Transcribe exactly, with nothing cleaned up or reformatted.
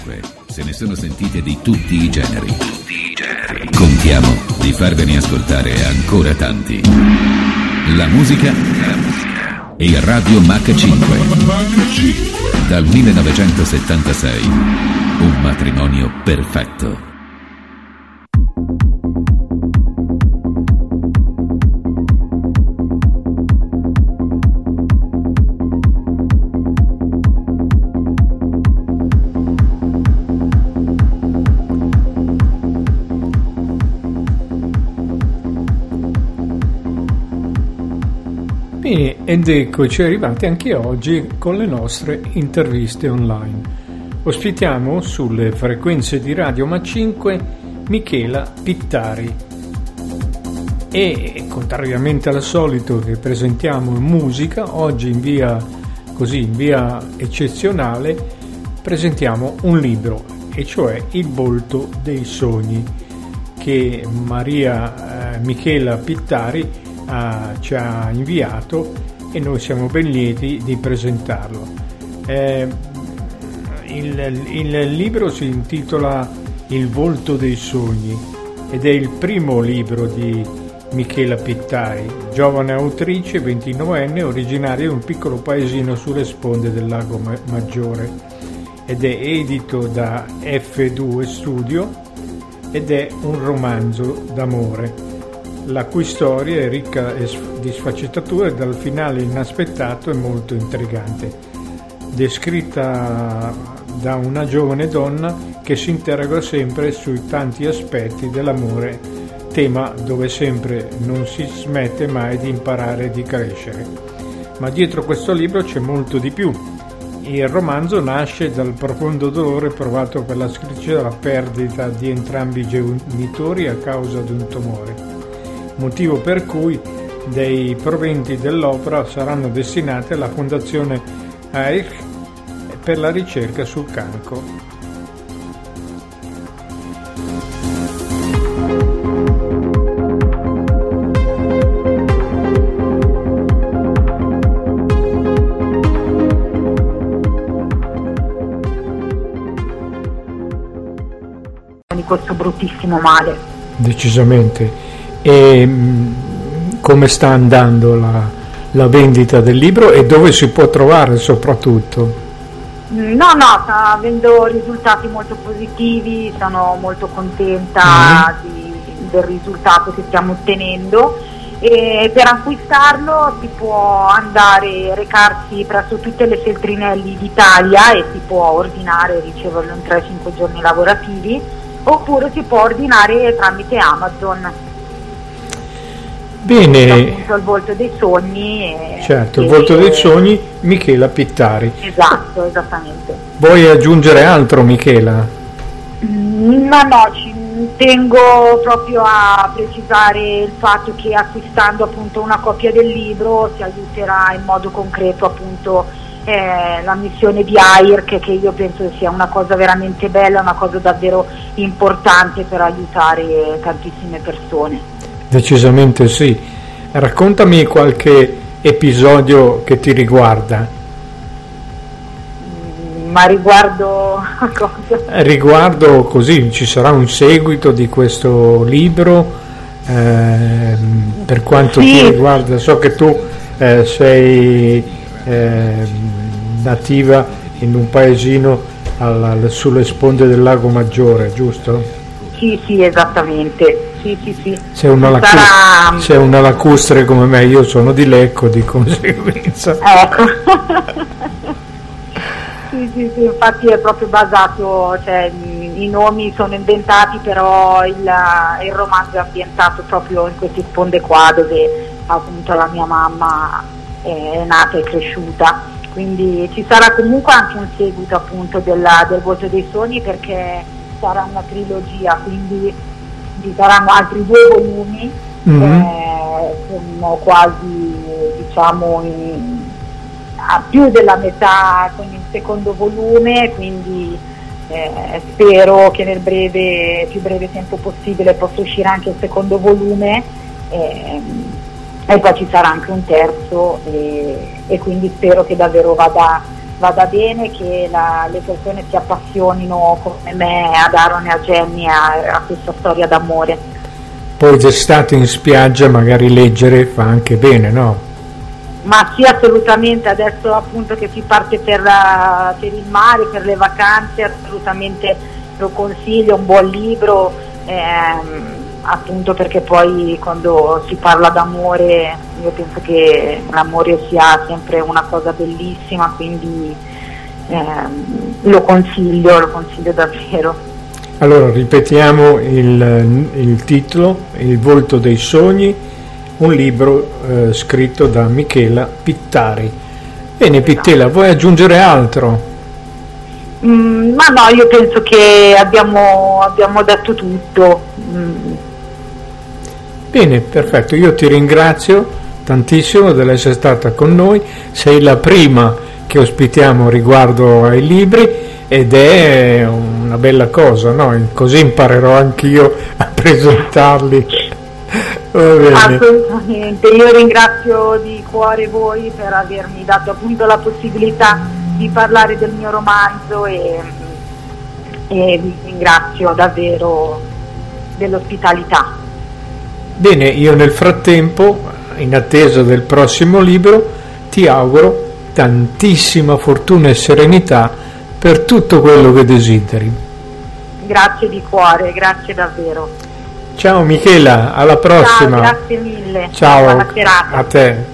Se ne sono sentite di tutti i generi. Contiamo di farvene ascoltare ancora tanti. La musica e Radio Mach cinque. Dal millenovecentosettantasei. Un matrimonio perfetto. Ed eccoci arrivati anche oggi con le nostre interviste online. Ospitiamo sulle frequenze di Radio Mach cinque Michela Pittari e, contrariamente al solito che presentiamo musica, oggi in via così in via eccezionale presentiamo un libro, e cioè Il volto dei sogni, che Maria eh, Michela Pittari ha, ci ha inviato, e noi siamo ben lieti di presentarlo. Eh, il, il libro si intitola Il volto dei sogni ed è il primo libro di Michela Pittari, giovane autrice ventinovenne, originaria di un piccolo paesino sulle sponde del Lago Maggiore, ed è edito da F due Studio ed è un romanzo d'amore, la cui storia è ricca di sfaccettature e dal finale inaspettato e molto intrigante, descritta da una giovane donna che si interroga sempre sui tanti aspetti dell'amore, tema dove sempre non si smette mai di imparare e di crescere. Ma dietro questo libro c'è molto di più. Il romanzo nasce dal profondo dolore provato per la scrittrice dalla perdita di entrambi i genitori a causa di un tumore, motivo per cui dei proventi dell'opera saranno destinati alla Fondazione Eich per la ricerca sul cancro. Di questo bruttissimo male. Decisamente. E mh, come sta andando la, la vendita del libro e dove si può trovare soprattutto? No, no, sta avendo risultati molto positivi, sono molto contenta mm. di, del risultato che stiamo ottenendo, e per acquistarlo si può andare, recarsi presso tutte le Feltrinelli d'Italia e si può ordinare e riceverlo in tre cinque giorni lavorativi, oppure si può ordinare tramite Amazon. Bene, appunto Il volto dei sogni. E, certo, e, Il volto dei sogni, Michela Pittari. Esatto, esattamente. Vuoi aggiungere altro, Michela? Ma no, ci tengo proprio a precisare il fatto che acquistando appunto una copia del libro si aiuterà in modo concreto appunto eh, la missione di A I R C, che io penso sia una cosa veramente bella, una cosa davvero importante per aiutare tantissime persone. Decisamente sì. Raccontami qualche episodio che ti riguarda. Ma riguardo a cosa? Riguardo così, ci sarà un seguito di questo libro, eh, per quanto sì. ti riguarda, so che tu eh, sei eh, nativa in un paesino alla, sulle sponde del Lago Maggiore, giusto? Sì, sì, esattamente. Sì, sì, sì. Sei una, lacu- Sarà... sei una lacustre come me, io sono di Lecco, di conseguenza. Ecco. Sì, sì, sì, infatti è proprio basato, cioè i nomi sono inventati, però il, il romanzo è ambientato proprio in queste sponde qua dove appunto la mia mamma è nata e cresciuta, quindi ci sarà comunque anche un seguito appunto della, del volto dei sogni, perché sarà una trilogia, quindi ci saranno altri due volumi, mm-hmm. eh, sono quasi diciamo in, a più della metà con il secondo volume, quindi eh, spero che nel breve, più breve tempo possibile possa uscire anche il secondo volume, eh, e poi ci sarà anche un terzo, e, e quindi spero che davvero vada vada bene, che la, le persone si appassionino come me ad Aaron e a Jenny a, a questa storia d'amore. Poi d'estate in spiaggia magari leggere fa anche bene, no? Ma sì, assolutamente, adesso appunto che si parte per, la, per il mare, per le vacanze, assolutamente lo consiglio, un buon libro, ehm, appunto perché poi quando si parla d'amore io penso che l'amore sia sempre una cosa bellissima, quindi ehm, lo consiglio, lo consiglio davvero. Allora ripetiamo il, il titolo, Il volto dei sogni, un libro eh, scritto da Michela Pittari. Bene, esatto. Pittella, vuoi aggiungere altro? Mm, ma no, io penso che abbiamo, abbiamo detto tutto. Mm. Bene, perfetto, io ti ringrazio tantissimo dell'essere stata con noi, sei la prima che ospitiamo riguardo ai libri ed è una bella cosa, no? Così imparerò anch'io a presentarli. Va bene. Assolutamente, io ringrazio di cuore voi per avermi dato appunto la possibilità di parlare del mio romanzo e, e vi ringrazio davvero dell'ospitalità. Bene, io nel frattempo, in attesa del prossimo libro, ti auguro tantissima fortuna e serenità per tutto quello che desideri. Grazie di cuore, grazie davvero. Ciao Michela, alla prossima. Ciao, grazie mille. Ciao, buona serata. A te.